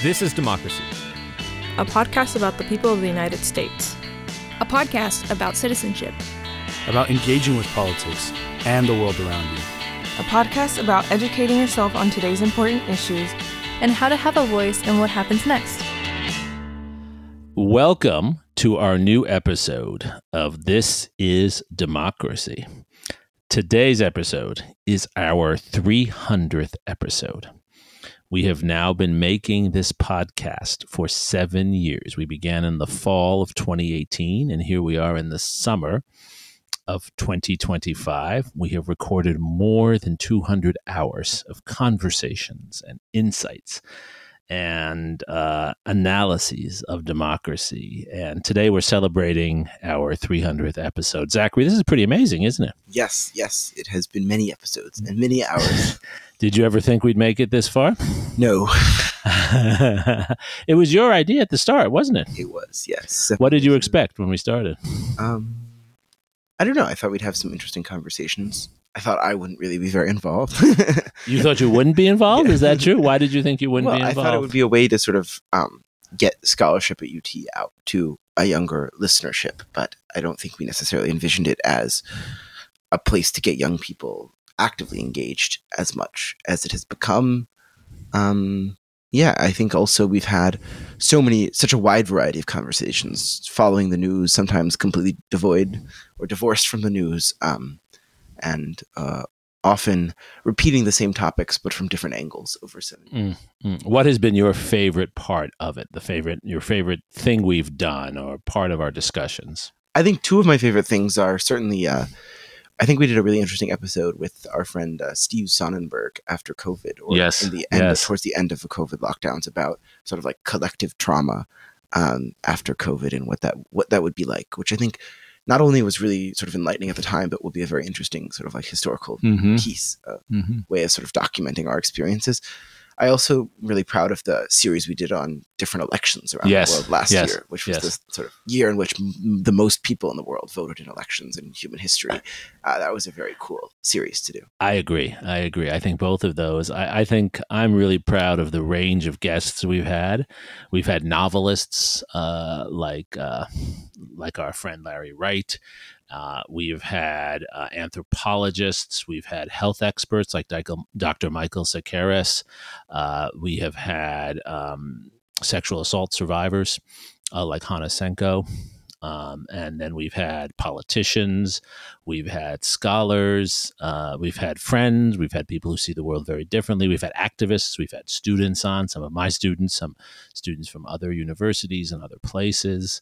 This is Democracy, a podcast about the people of the United States. A podcast about citizenship. About engaging with politics and the world around you. A podcast about educating yourself on today's important issues and how to have a voice in what happens next. Welcome to our new episode of This is Democracy. Today's episode is our 300th episode. We have now been making this podcast for 7 years. We began in the fall of 2018, and here we are in the summer of 2025. We have recorded more than 200 hours of conversations and insights and analyses of democracy. And today we're celebrating our 300th episode. Zachary, this is pretty amazing, isn't it? Yes. It has been many episodes and many hours. Did you ever think we'd make it this far? No. It was your idea at the start, wasn't it? It was, yes. What did you expect when we started? I don't know. I thought we'd have some interesting conversations. I thought I wouldn't really be very involved. You thought you wouldn't be involved? Yeah. Is that true? Why did you think you wouldn't be involved? I thought it would be a way to sort of get scholarship at UT out to a younger listenership, but I don't think we necessarily envisioned it as a place to get young people actively engaged as much as it has become. I think also we've had such a wide variety of conversations following the news, sometimes completely devoid or divorced from the news, and often repeating the same topics, but from different angles over 7 years. What has been your favorite part of it? Your favorite thing we've done or part of our discussions? I think two of my favorite things are certainly, I think we did a really interesting episode with our friend Steve Sonnenberg after COVID, or towards the end of the COVID lockdowns, about sort of like collective trauma after COVID and what that would be like, which I think not only was really sort of enlightening at the time, but will be a very interesting sort of like historical piece, way of sort of documenting our experiences. I also really proud of the series we did on different elections around the world last year, which was this sort of year in which the most people in the world voted in elections in human history. That was a very cool series to do. I agree. I think both of those. I think I'm really proud of the range of guests we've had. We've had novelists like our friend Larry Wright. We've had anthropologists. We've had health experts like Dr. Michael Sakaris. We have had sexual assault survivors like Hannah Senko. And then we've had politicians. We've had scholars. We've had friends. We've had people who see the world very differently. We've had activists. We've had students on, some of my students, some students from other universities and other places.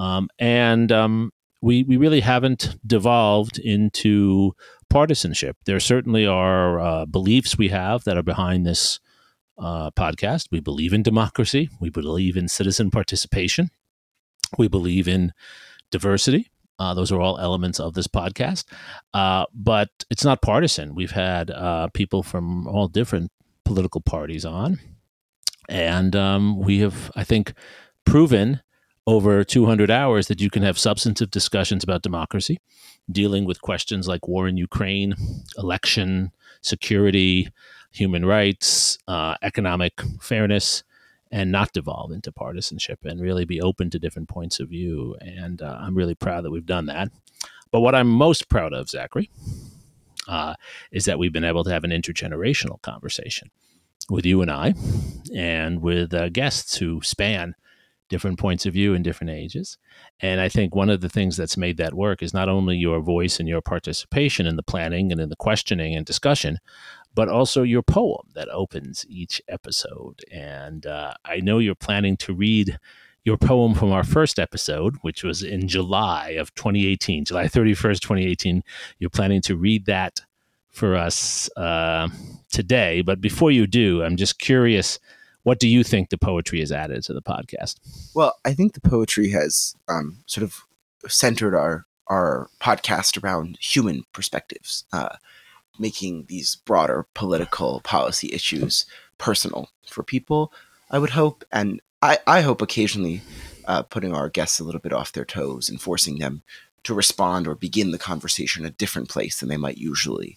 We really haven't devolved into partisanship. There certainly are beliefs we have that are behind this podcast. We believe in democracy. We believe in citizen participation. We believe in diversity. Those are all elements of this podcast. But it's not partisan. We've had people from all different political parties on. And we have, I think, proven over 200 hours that you can have substantive discussions about democracy, dealing with questions like war in Ukraine, election, security, human rights, economic fairness, and not devolve into partisanship and really be open to different points of view. And I'm really proud that we've done that. But what I'm most proud of, Zachary, is that we've been able to have an intergenerational conversation with you and I, and with guests who span different points of view in different ages. And I think one of the things that's made that work is not only your voice and your participation in the planning and in the questioning and discussion, but also your poem that opens each episode. And I know you're planning to read your poem from our first episode, which was in July of 2018, July 31st, 2018. You're planning to read that for us today. But before you do, I'm just curious, what do you think the poetry has added to the podcast? Well, I think the poetry has sort of centered our podcast around human perspectives, making these broader political policy issues personal for people, I would hope. And I hope occasionally putting our guests a little bit off their toes and forcing them to respond or begin the conversation in a different place than they might usually.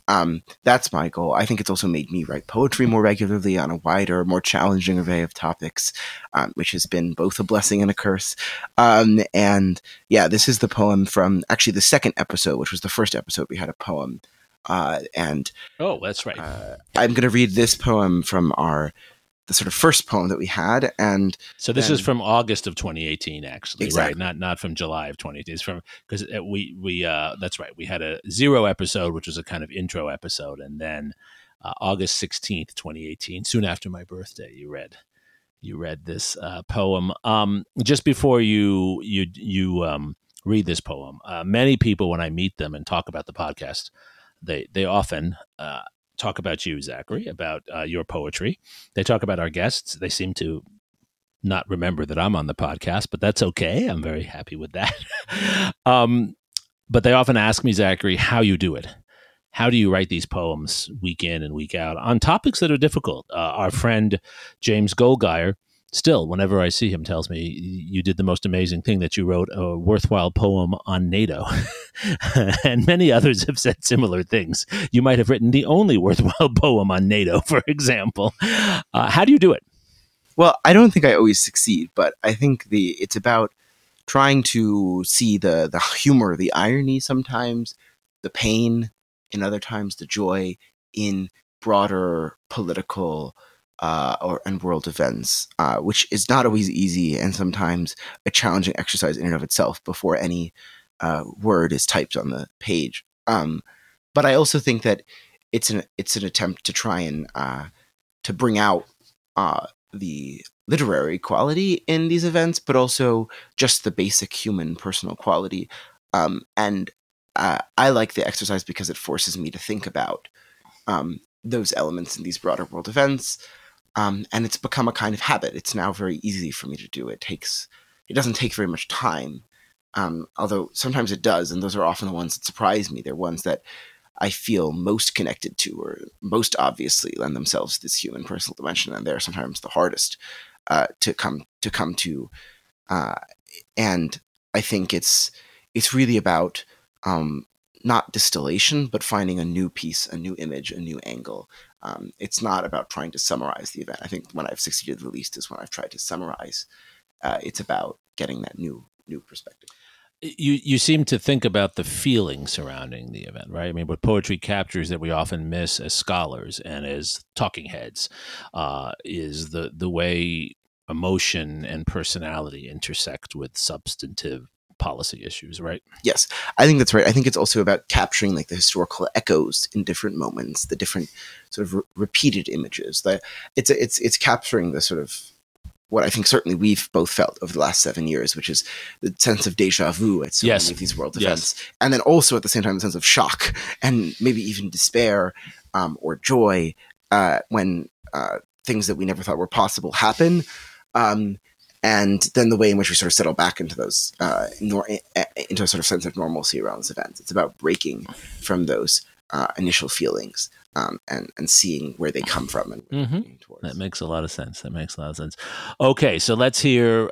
That's my goal. I think it's also made me write poetry more regularly on a wider, more challenging array of topics, which has been both a blessing and a curse. And yeah, this is the poem from actually the second episode, which was the first episode. We had a poem. That's right. I'm going to read this poem from the sort of first poem that we had, and so this is from August of 2018, actually, exactly. Right? Not from July of 2018. It's from because we that's right. We had a 0 episode, which was a kind of intro episode, and then August 16th, 2018, soon after my birthday, you read this poem. Just before you read this poem, many people when I meet them and talk about the podcast, they often talk about you, Zachary, about your poetry. They talk about our guests. They seem to not remember that I'm on the podcast, but that's okay. I'm very happy with that. But they often ask me, Zachary, how you do it. How do you write these poems week in and week out on topics that are difficult? Our friend James Goldgeyer, still, whenever I see him, tells me you did the most amazing thing, that you wrote a worthwhile poem on NATO. And many others have said similar things. You might have written the only worthwhile poem on NATO, for example. How do you do it? Well, I don't think I always succeed, but I think it's about trying to see the humor, the irony sometimes, the pain, and other times the joy in broader political and world events, which is not always easy and sometimes a challenging exercise in and of itself before any word is typed on the page. But I also think that it's an attempt to try and to bring out the literary quality in these events, but also just the basic human personal quality. And I like the exercise because it forces me to think about those elements in these broader world events. And it's become a kind of habit. It's now very easy for me to do. It doesn't take very much time, although sometimes it does, and those are often the ones that surprise me. They're ones that I feel most connected to, or most obviously lend themselves to this human personal dimension, and they're sometimes the hardest to come to. And I think it's really about not distillation, but finding a new piece, a new image, a new angle. It's not about trying to summarize the event. I think when I've succeeded the least is when I've tried to summarize. It's about getting that new perspective. You seem to think about the feeling surrounding the event, right? I mean, what poetry captures that we often miss as scholars and as talking heads is the way emotion and personality intersect with substantive policy issues, right? Yes, I think that's right. I think it's also about capturing like the historical echoes in different moments, the different sort of repeated images. It's capturing the sort of what I think certainly we've both felt over the last 7 years, which is the sense of deja vu at so many of these world events. And then also at the same time, the sense of shock and maybe even despair or joy when things that we never thought were possible happen. And then the way in which we sort of settle back into those, into a sort of sense of normalcy around this event. It's about breaking from those initial feelings and seeing where they come from and where they're leading towards. That makes a lot of sense. Okay, so let's hear.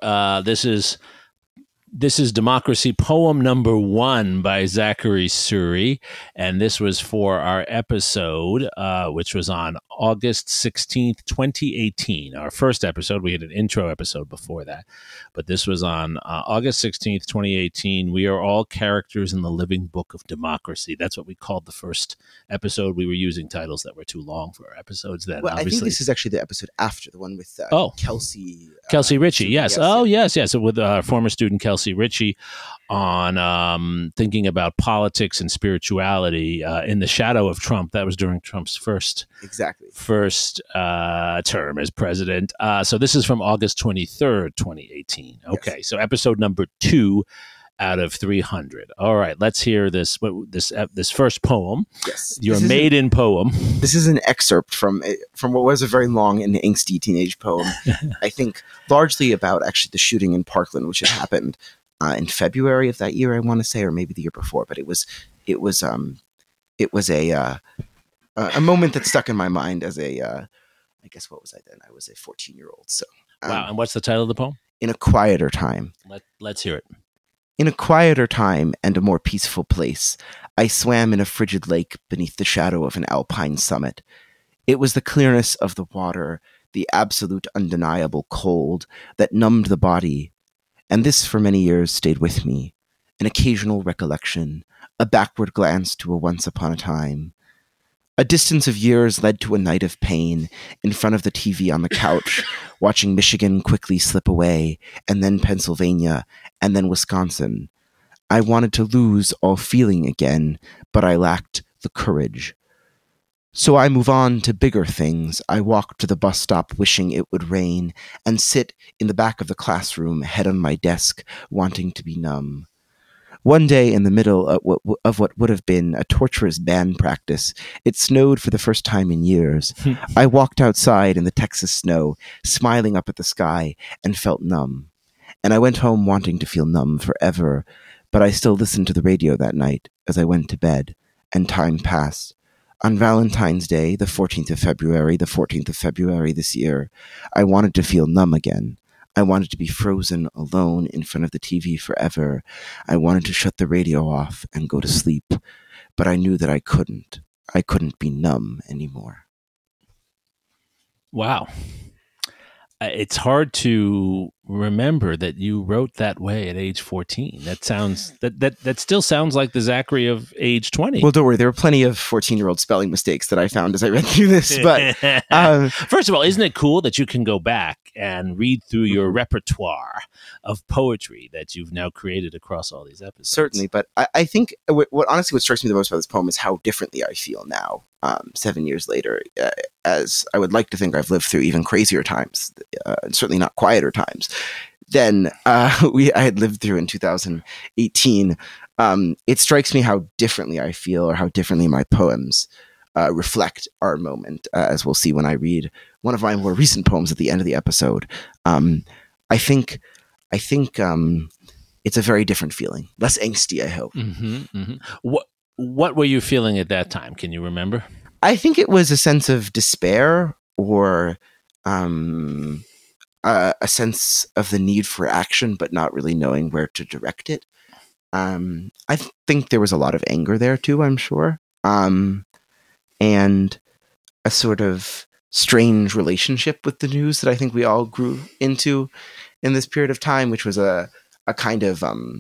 This is Democracy, poem number 1 by Zachary Suri, and this was for our episode, which was on August 16th, 2018. Our first episode, we had an intro episode before that, but this was on August 16th, 2018. We are all characters in the living book of democracy. That's what we called the first episode. We were using titles that were too long for our episodes then, well, obviously. I think this is actually the episode after, the one with Kelsey. Kelsey Ritchie, yes. Yes. So with former student Kelsey Ritchie on thinking about politics and spirituality in the shadow of Trump. That was during Trump's first term as president. So this is from August 23rd, 2018. Okay, yes. So episode number 2 out of 300. All right, let's hear this first poem. Yes, your maiden poem. This is an excerpt from what was a very long and angsty teenage poem. I think largely about actually the shooting in Parkland, which had happened in February of that year, I want to say, or maybe the year before. But it was a moment that stuck in my mind as I guess what was I then? I was a 14-year-old. So wow. And what's the title of the poem? In a Quieter Time. Let's hear it. In a quieter time and a more peaceful place, I swam in a frigid lake beneath the shadow of an alpine summit. It was the clearness of the water, the absolute undeniable cold that numbed the body, and this for many years stayed with me, an occasional recollection, a backward glance to a once upon a time. A distance of years led to a night of pain in front of the TV on the couch, watching Michigan quickly slip away, and then Pennsylvania, and then Wisconsin. I wanted to lose all feeling again, but I lacked the courage. So I move on to bigger things. I walk to the bus stop wishing it would rain, and sit in the back of the classroom, head on my desk, wanting to be numb. One day, in the middle of what would have been a torturous band practice, it snowed for the first time in years. I walked outside in the Texas snow, smiling up at the sky, and felt numb. And I went home wanting to feel numb forever, but I still listened to the radio that night as I went to bed, and time passed. On Valentine's Day, the 14th of February this year, I wanted to feel numb again. I wanted to be frozen alone in front of the TV forever. I wanted to shut the radio off and go to sleep, but I knew that I couldn't. I couldn't be numb anymore. Wow. It's hard to remember that you wrote that way at age 14. That still sounds like the Zachary of age 20. Well, don't worry. There were plenty of 14-year-old spelling mistakes that I found as I read through this. But first of all, isn't it cool that you can go back and read through your repertoire of poetry that you've now created across all these episodes? Certainly. But I think what strikes me the most about this poem is how differently I feel now, 7 years later, as I would like to think I've lived through even crazier times, certainly not quieter times, than I had lived through in 2018. It strikes me how differently I feel, or how differently my poems reflect our moment, as we'll see when I read one of my more recent poems at the end of the episode. I think it's a very different feeling, less angsty, I hope. Mm-hmm, mm-hmm. What were you feeling at that time? Can you remember? I think it was a sense of despair, or a sense of the need for action, but not really knowing where to direct it. I think there was a lot of anger there too, I'm sure. And a sort of strange relationship with the news that I think we all grew into in this period of time, which was a kind of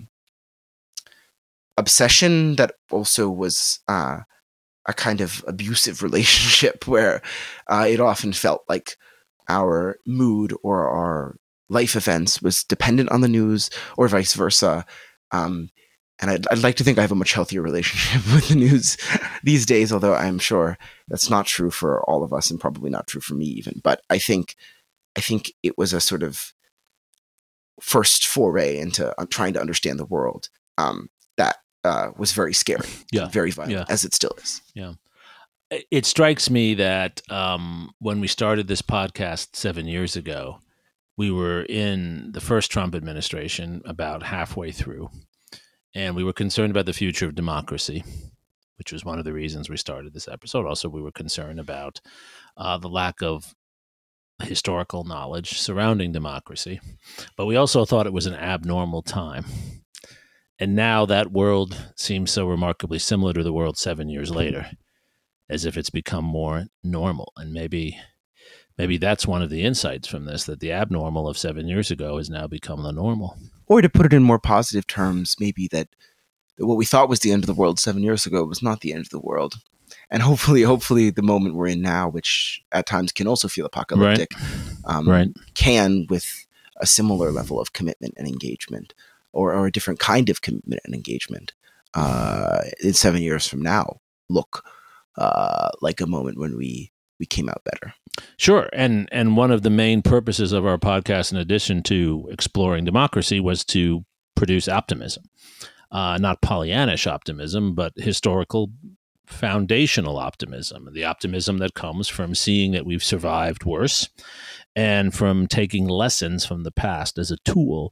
obsession that also was a kind of abusive relationship, where it often felt like our mood or our life events was dependent on the news, or vice versa. And I'd like to think I have a much healthier relationship with the news these days, although I'm sure that's not true for all of us, and probably not true for me even. But I think it was a sort of first foray into trying to understand the world that was very scary, very violent, as it still is. Yeah. It strikes me that when we started this podcast 7 years ago, we were in the first Trump administration, about halfway through, and we were concerned about the future of democracy, which was one of the reasons we started this episode. Also, we were concerned about the lack of historical knowledge surrounding democracy, but we also thought it was an abnormal time. And now that world seems so remarkably similar to the world 7 years later, as if it's become more normal. And maybe that's one of the insights from this, that the abnormal of 7 years ago has now become the normal. Or to put it in more positive terms, maybe that what we thought was the end of the world 7 years ago was not the end of the world. And hopefully the moment we're in now, which at times can also feel apocalyptic, can, with a similar level of commitment and engagement, or a different kind of commitment and engagement, in 7 years from now, look like a moment when we came out better. Sure. And one of the main purposes of our podcast, in addition to exploring democracy, was to produce optimism. Not Pollyannish optimism, but historical foundational optimism. The optimism that comes from seeing that we've survived worse, and from taking lessons from the past as a tool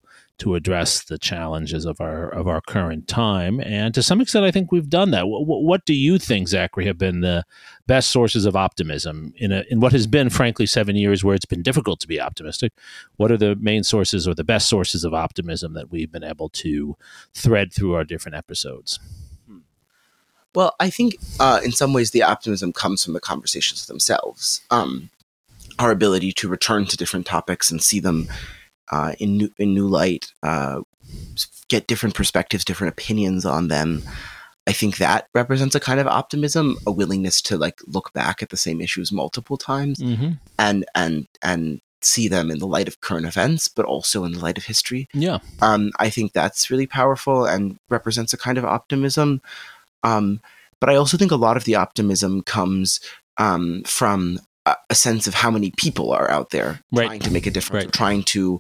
to address the challenges of our current time. And to some extent, I think we've done that. What do you think, Zachary, have been the best sources of optimism in what has been, frankly, 7 years where it's been difficult to be optimistic? What are the main sources or the best sources of optimism that we've been able to thread through our different episodes? Well, I think in some ways the optimism comes from the conversations themselves. Our ability to return to different topics and see them in new light, get different perspectives, different opinions on them. I think that represents a kind of optimism, a willingness to like look back at the same issues multiple times and see them in the light of current events, but also in the light of history. Yeah. I think that's really powerful and represents a kind of optimism. But I also think a lot of the optimism comes from a sense of how many people are out there trying to make a difference, trying to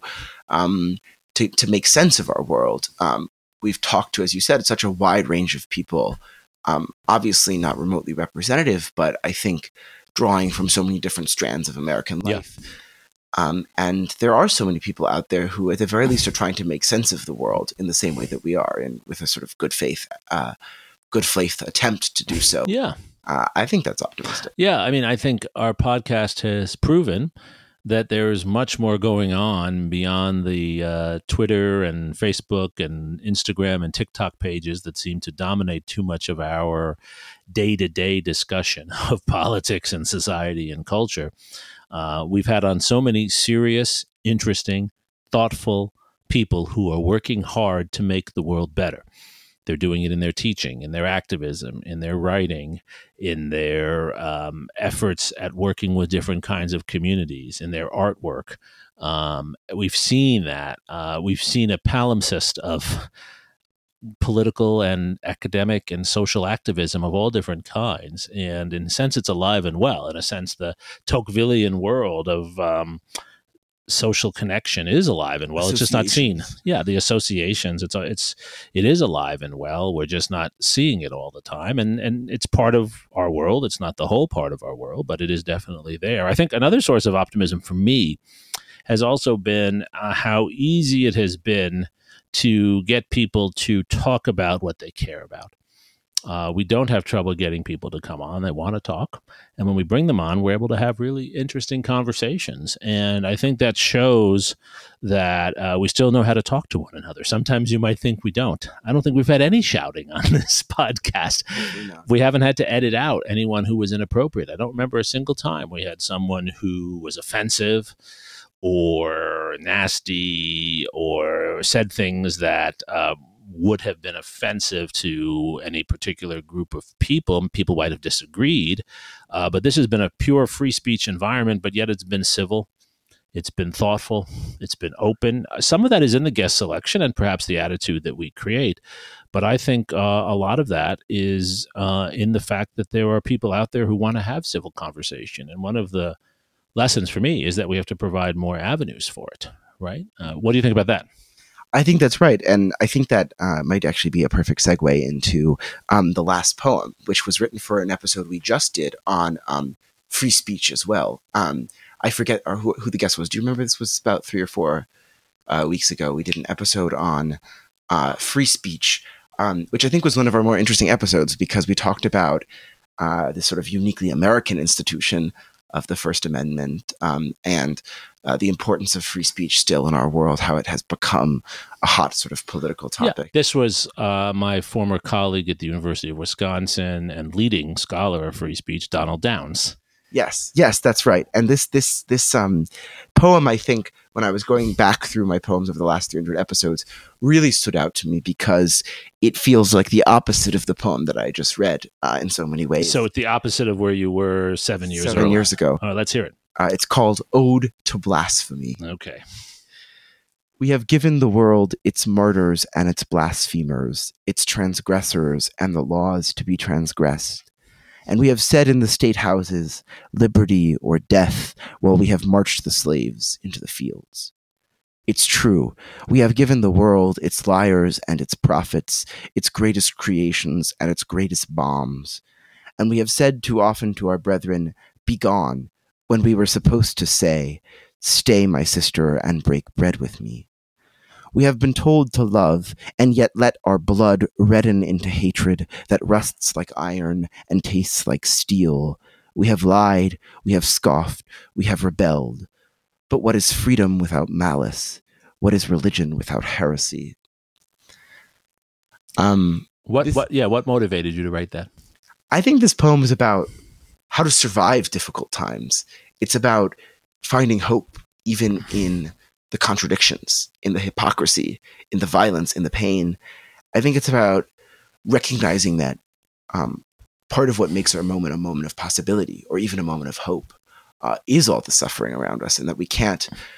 make sense of our world. We've talked to, as you said, such a wide range of people, obviously not remotely representative, but I think drawing from so many different strands of American life. And there are so many people out there who, at the very least, are trying to make sense of the world in the same way that we are, and with a sort of good faith attempt to do so. Yeah. I think that's optimistic. Yeah. I mean, I think our podcast has proven that there's much more going on beyond the Twitter and Facebook and Instagram and TikTok pages that seem to dominate too much of our day-to-day discussion of politics and society and culture. We've had on so many serious, interesting, thoughtful people who are working hard to make the world better. They're doing it in their teaching, in their activism, in their writing, in their efforts at working with different kinds of communities, in their artwork. We've seen that. We've seen a palimpsest of political and academic and social activism of all different kinds. And in a sense, it's alive and well. In a sense, the Tocquevillian world of social connection is alive and well. It's just not seen. Yeah, the associations. It is alive and well. We're just not seeing it all the time, and it's part of our world. It's not the whole part of our world, but it is definitely there. I think another source of optimism for me has also been how easy it has been to get people to talk about what they care about. We don't have trouble getting people to come on. They want to talk. And when we bring them on, we're able to have really interesting conversations. And I think that shows that we still know how to talk to one another. Sometimes you might think we don't. I don't think we've had any shouting on this podcast. We haven't had to edit out anyone who was inappropriate. I don't remember a single time we had someone who was offensive or nasty or said things that would have been offensive to any particular group of people. People might have disagreed, but this has been a pure free speech environment, but yet it's been civil. It's been thoughtful. It's been open. Some of that is in the guest selection and perhaps the attitude that we create. But I think a lot of that is in the fact that there are people out there who want to have civil conversation. And one of the lessons for me is that we have to provide more avenues for it, right? What do you think about that? I think that's right. And I think that might actually be a perfect segue into the last poem, which was written for an episode we just did on free speech as well. I forget who the guest was. Do you remember? This was about 3 or 4 weeks ago. We did an episode on free speech, which I think was one of our more interesting episodes because we talked about this sort of uniquely American institution of the First Amendment and the importance of free speech still in our world, how it has become a hot sort of political topic. Yeah, this was my former colleague at the University of Wisconsin and leading scholar of free speech, Donald Downs. Yes, that's right. And this poem, I think, when I was going back through my poems over the last 300 episodes, really stood out to me because it feels like the opposite of the poem that I just read in so many ways. So it's the opposite of where you were 7 years ago. 7 years ago. Let's hear it. It's called Ode to Blasphemy. Okay. We have given the world its martyrs and its blasphemers, its transgressors and the laws to be transgressed. And we have said in the state houses, liberty or death, while we have marched the slaves into the fields. It's true. We have given the world its liars and its prophets, its greatest creations and its greatest bombs. And we have said too often to our brethren, begone, when we were supposed to say, stay, my sister, and break bread with me. We have been told to love, and yet let our blood redden into hatred that rusts like iron and tastes like steel. We have lied, we have scoffed, we have rebelled. But what is freedom without malice? What is religion without heresy? What motivated you to write that? I think this poem is about how to survive difficult times. It's about finding hope even in the contradictions, in the hypocrisy, in the violence, in the pain. I think it's about recognizing that part of what makes our moment a moment of possibility, or even a moment of hope, is all the suffering around us, and that we can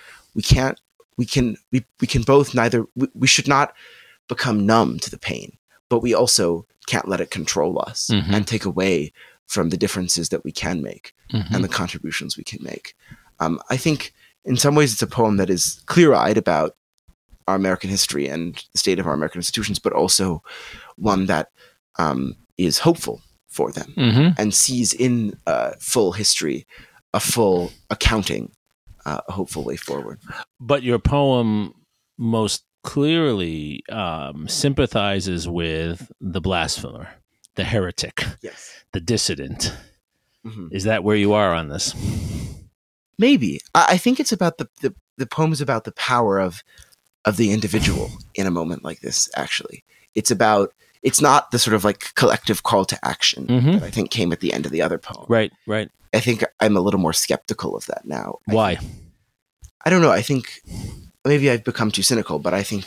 both neither. We should not become numb to the pain, but we also can't let it control us and take away from the differences that we can make and the contributions we can make. I think in some ways it's a poem that is clear-eyed about our American history and the state of our American institutions, but also one that is hopeful for them and sees in full history a full accounting, a hopeful way forward. But your poem most clearly sympathizes with the blasphemer, the heretic, the dissident. Is that where you are on this? Maybe. I think it's about the poem is about the power of the individual in a moment like this, actually. It's not the sort of like collective call to action that I think came at the end of the other poem. Right. I think I'm a little more skeptical of that now. Why? I don't know. I think maybe I've become too cynical, but I think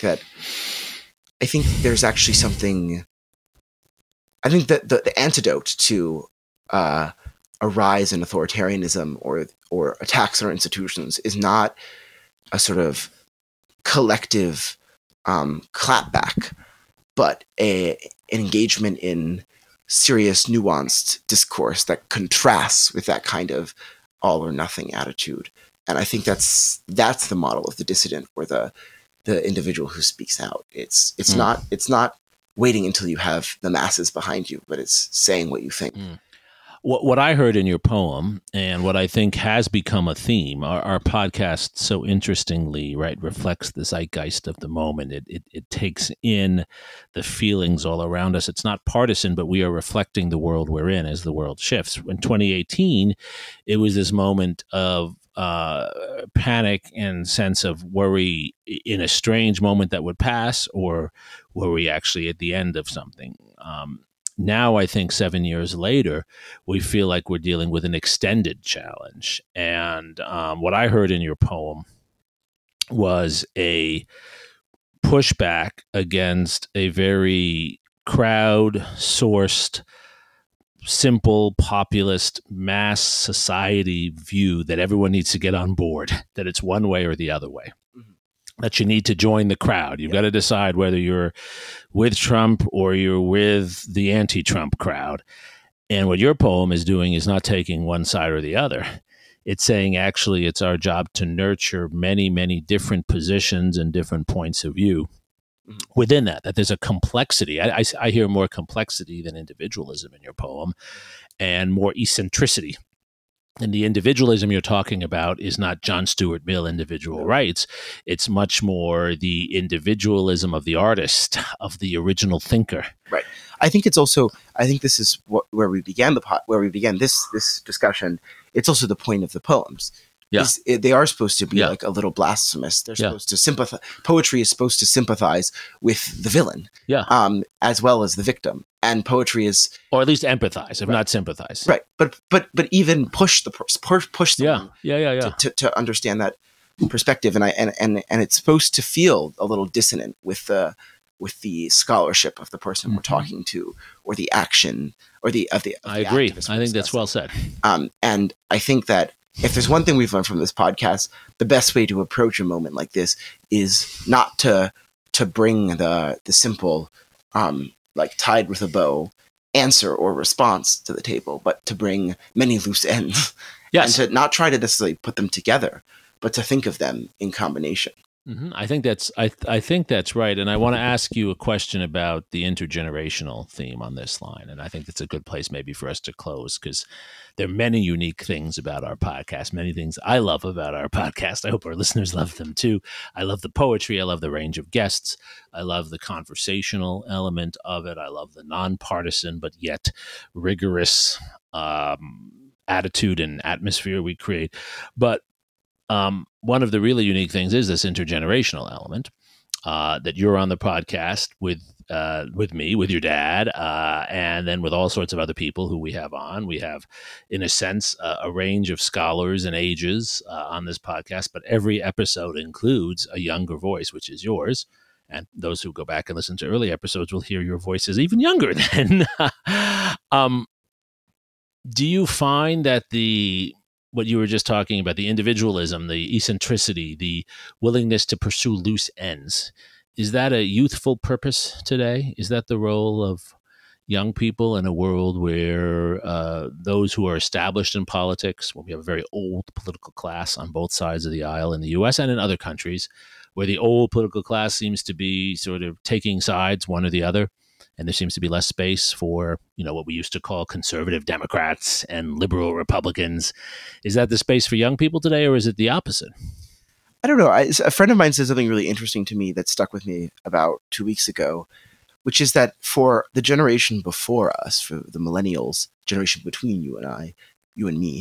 there's actually something. I think that the antidote to a rise in authoritarianism or attacks on our institutions is not a sort of collective clapback, but an engagement in serious, nuanced discourse that contrasts with that kind of all or nothing attitude. And I think that's the model of the dissident, or the individual who speaks out. It's not waiting until you have the masses behind you, but it's saying what you think. What I heard in your poem, and what I think has become a theme, our podcast so interestingly, right, reflects the zeitgeist of the moment. It takes in the feelings all around us. It's not partisan, but we are reflecting the world we're in as the world shifts. In 2018, it was this moment of panic and sense of worry in a strange moment that would pass, or were we actually at the end of something? Now, I think 7 years later, we feel like we're dealing with an extended challenge. And what I heard in your poem was a pushback against a very crowd-sourced, simple, populist, mass society view that everyone needs to get on board, that it's one way or the other way. That you need to join the crowd. You've got to decide whether you're with Trump or you're with the anti-Trump crowd. And what your poem is doing is not taking one side or the other. It's saying, actually, it's our job to nurture many, many different positions and different points of view within that there's a complexity. I hear more complexity than individualism in your poem, and more eccentricity. And the individualism you're talking about is not John Stuart Mill individual rights. It's much more the individualism of the artist, of the original thinker. Right. I think this is where we began this discussion. It's also the point of the poems. Yeah. They are supposed to be like a little blasphemous. They're supposed to sympathize. Poetry is supposed to sympathize with the villain, as well as the victim. And poetry is, or at least empathize, if not sympathize. Right. But even push someone to understand that perspective. And it's supposed to feel a little dissonant with the scholarship of the person we're talking to, or the action, or I agree. I think that's well said. And I think that if there's one thing we've learned from this podcast, the best way to approach a moment like this is not to bring the simple, like tied with a bow answer or response to the table, but to bring many loose ends. Yes. And to not try to necessarily put them together, but to think of them in combination. Mm-hmm. I think that's right. And I want to ask you a question about the intergenerational theme on this line. And I think that's a good place maybe for us to close, because there are many unique things about our podcast, many things I love about our podcast. I hope our listeners love them too. I love the poetry. I love the range of guests. I love the conversational element of it. I love the nonpartisan but yet rigorous attitude and atmosphere we create. But one of the really unique things is this intergenerational element, that you're on the podcast with me, with your dad, and then with all sorts of other people who we have on. We have, in a sense, a range of scholars and ages on this podcast, but every episode includes a younger voice, which is yours. And those who go back and listen to early episodes will hear your voice is even younger then. Do you find that what you were just talking about, the individualism, the eccentricity, the willingness to pursue loose ends, is that a youthful purpose today? Is that the role of young people in a world where those who are established in politics, well, we have a very old political class on both sides of the aisle in the U.S. and in other countries, where the old political class seems to be sort of taking sides, one or the other, and there seems to be less space for, what we used to call conservative Democrats and liberal Republicans. Is that the space for young people today, or is it the opposite? I don't know. A friend of mine said something really interesting to me that stuck with me about 2 weeks ago, which is that for the generation before us, for the millennials, generation between you and me,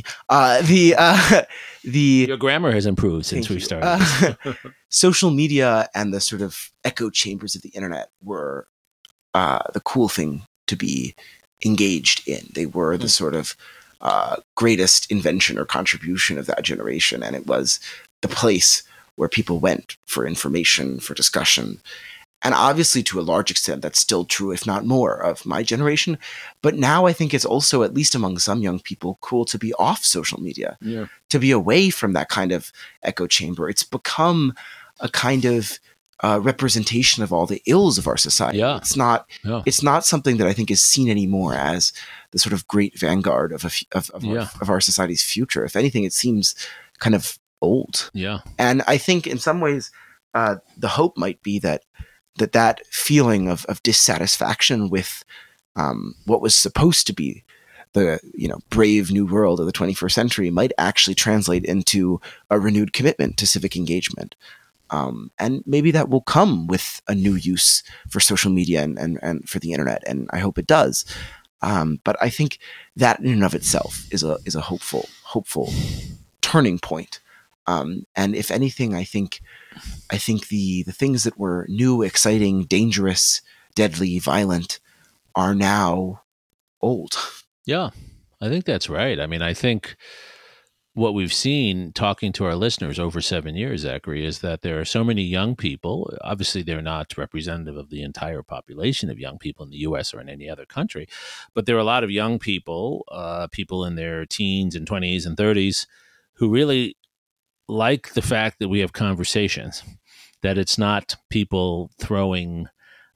your grammar has improved since we started. Social media and the sort of echo chambers of the internet were the cool thing to be engaged in. They were the sort of greatest invention or contribution of that generation. And it was the place where people went for information, for discussion. And obviously, to a large extent, that's still true, if not more, of my generation. But now I think it's also, at least among some young people, cool to be off social media, to be away from that kind of echo chamber. It's become a kind of representation of all the ills of our society. Yeah. It's not something that I think is seen anymore as the sort of great vanguard of our society's future. If anything, it seems kind of old. Yeah. And I think in some ways, the hope might be that feeling of dissatisfaction with what was supposed to be the brave new world of the 21st century might actually translate into a renewed commitment to civic engagement. And maybe that will come with a new use for social media and for the internet, and I hope it does. But I think that in and of itself is a hopeful turning point. And if anything, I think the things that were new, exciting, dangerous, deadly, violent are now old. Yeah, I think that's right. I mean, I think what we've seen talking to our listeners over 7 years, Zachary, is that there are so many young people. Obviously, they're not representative of the entire population of young people in the U.S. or in any other country, but there are a lot of young people, people in their teens and 20s and 30s, who really like the fact that we have conversations, that it's not people throwing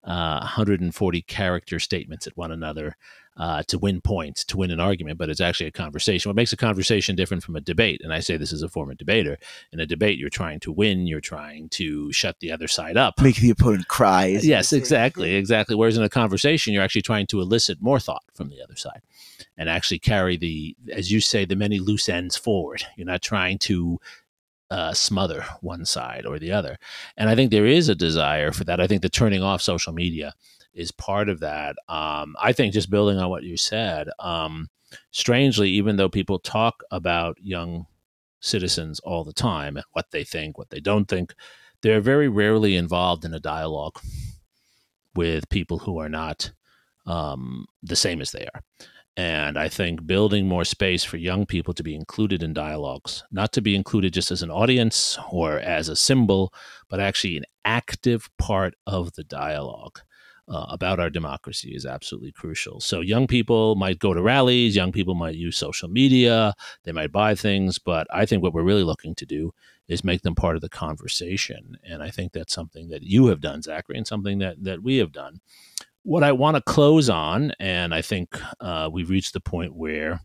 140 character statements at one another to win points, to win an argument, but it's actually a conversation. What makes a conversation different from a debate, and I say this as a former debater, in a debate you're trying to win, you're trying to shut the other side up. Make the opponent cry. Yes, exactly. Whereas in a conversation, you're actually trying to elicit more thought from the other side and actually carry the, as you say, the many loose ends forward. You're not trying to smother one side or the other. And I think there is a desire for that. I think the turning off social media is part of that. I think, just building on what you said, strangely, even though people talk about young citizens all the time and what they think, what they don't think, they're very rarely involved in a dialogue with people who are not the same as they are. And I think building more space for young people to be included in dialogues, not to be included just as an audience or as a symbol, but actually an active part of the dialogue about our democracy is absolutely crucial. So young people might go to rallies, young people might use social media, they might buy things, but I think what we're really looking to do is make them part of the conversation. And I think that's something that you have done, Zachary, and something that we have done. What I want to close on, and I think we've reached the point where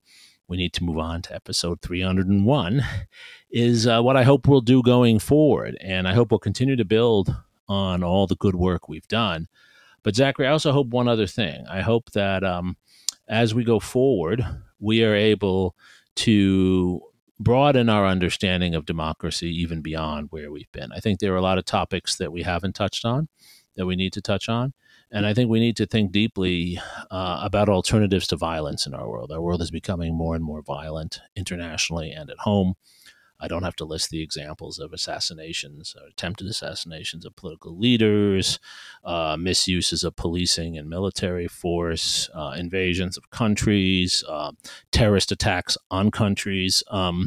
we need to move on to episode 301, is what I hope we'll do going forward. And I hope we'll continue to build on all the good work we've done. But Zachary, I also hope one other thing. I hope that as we go forward, we are able to broaden our understanding of democracy even beyond where we've been. I think there are a lot of topics that we haven't touched on that we need to touch on. And I think we need to think deeply about alternatives to violence in our world. Our world is becoming more and more violent internationally and at home. I don't have to list the examples of assassinations or attempted assassinations of political leaders, misuses of policing and military force, invasions of countries, terrorist attacks on countries,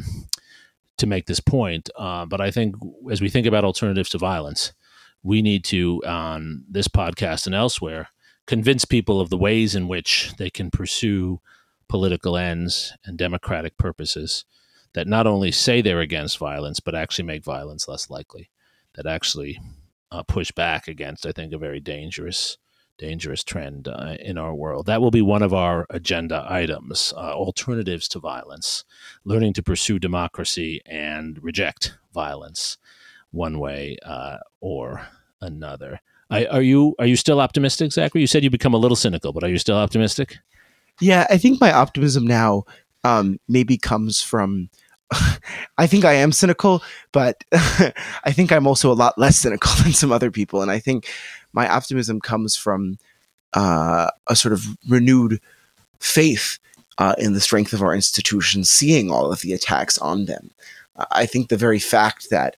to make this point. But I think as we think about alternatives to violence, we need to, on this podcast and elsewhere, convince people of the ways in which they can pursue political ends and democratic purposes that not only say they're against violence, but actually make violence less likely, that actually push back against, I think, a very dangerous trend in our world. That will be one of our agenda items, alternatives to violence, learning to pursue democracy and reject violence one way or another. Are you still optimistic, Zachary? You said you become a little cynical, but are you still optimistic? Yeah, I think my optimism now maybe comes from, I think I am cynical, but I think I'm also a lot less cynical than some other people. And I think my optimism comes from a sort of renewed faith in the strength of our institutions, seeing all of the attacks on them. I think the very fact that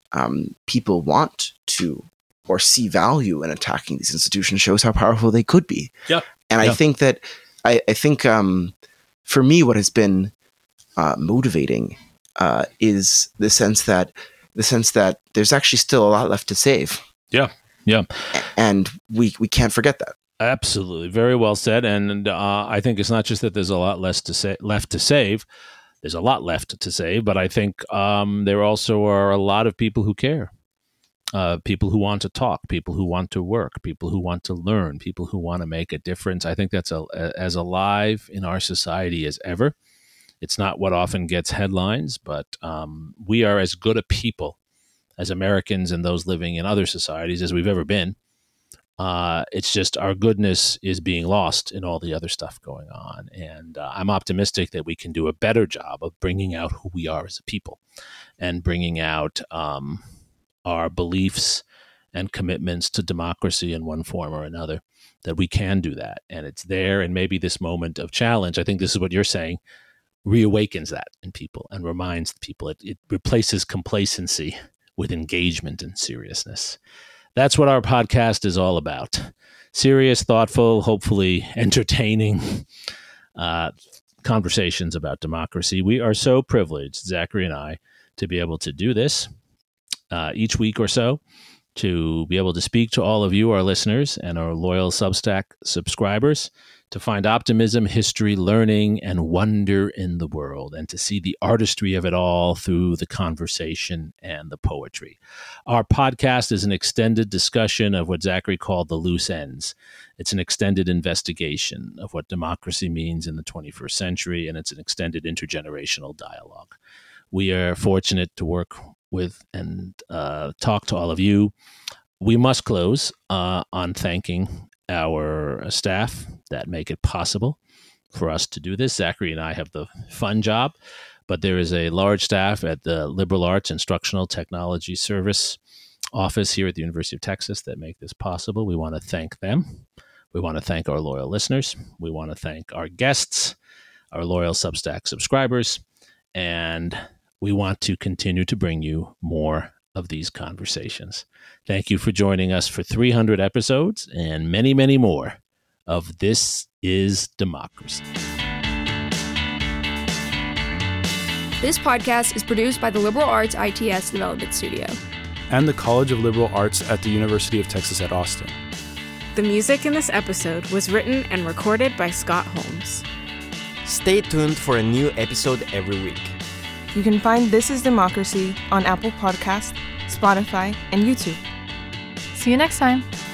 people want to or see value in attacking these institutions shows how powerful they could be. Yeah. And I think that I think for me, what has been motivating is the sense that there's actually still a lot left to save. Yeah, yeah, and we can't forget that. Absolutely, very well said. And I think it's not just that there's a lot left to save. There's a lot left to save, but I think there also are a lot of people who care. People who want to talk, people who want to work, people who want to learn, people who want to make a difference. I think that's as alive in our society as ever. It's not what often gets headlines, but we are as good a people as Americans and those living in other societies as we've ever been. It's just our goodness is being lost in all the other stuff going on. And I'm optimistic that we can do a better job of bringing out who we are as a people and bringing out our beliefs and commitments to democracy in one form or another, that we can do that. And it's there. And maybe this moment of challenge, I think this is what you're saying, reawakens that in people and reminds people. It replaces complacency with engagement and seriousness. That's what our podcast is all about. Serious, thoughtful, hopefully entertaining conversations about democracy. We are so privileged, Zachary and I, to be able to do this each week or so, to be able to speak to all of you, our listeners, and our loyal Substack subscribers, to find optimism, history, learning, and wonder in the world, and to see the artistry of it all through the conversation and the poetry. Our podcast is an extended discussion of what Zachary called the loose ends. It's an extended investigation of what democracy means in the 21st century, and it's an extended intergenerational dialogue. We are fortunate to work with and talk to all of you. We must close on thanking our staff that make it possible for us to do this. Zachary and I have the fun job, but there is a large staff at the Liberal Arts Instructional Technology Service office here at the University of Texas that make this possible. We want to thank them. We want to thank our loyal listeners. We want to thank our guests, our loyal Substack subscribers, and we want to continue to bring you more of these conversations. Thank you for joining us for 300 episodes and many, many more of This is Democracy. This podcast is produced by the Liberal Arts ITS Development Studio and the College of Liberal Arts at the University of Texas at Austin. The music in this episode was written and recorded by Scott Holmes. Stay tuned for a new episode every week. You can find This is Democracy on Apple Podcasts, Spotify, and YouTube. See you next time.